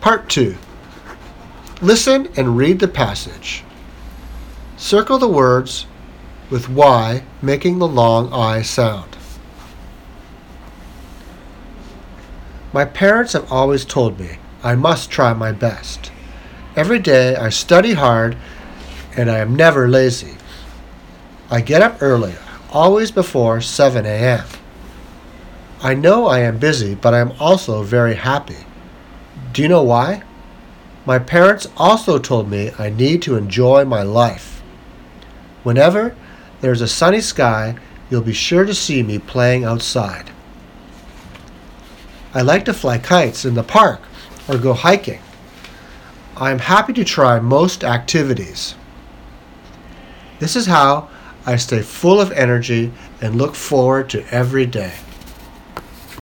Part 2. Listen and read the passage. Circle the words with Y making the long I sound. My parents have always told me I must try my best. Every day I study hard and I am never lazy. I get up early, always before 7 a.m. I know I am busy, but I am also very happy. Do you know why? My parents also told me I need to enjoy my life. Whenever there's a sunny sky, you'll be sure to see me playing outside. I like to fly kites in the park or go hiking. I am happy to try most activities. This is how I stay full of energy and look forward to every day.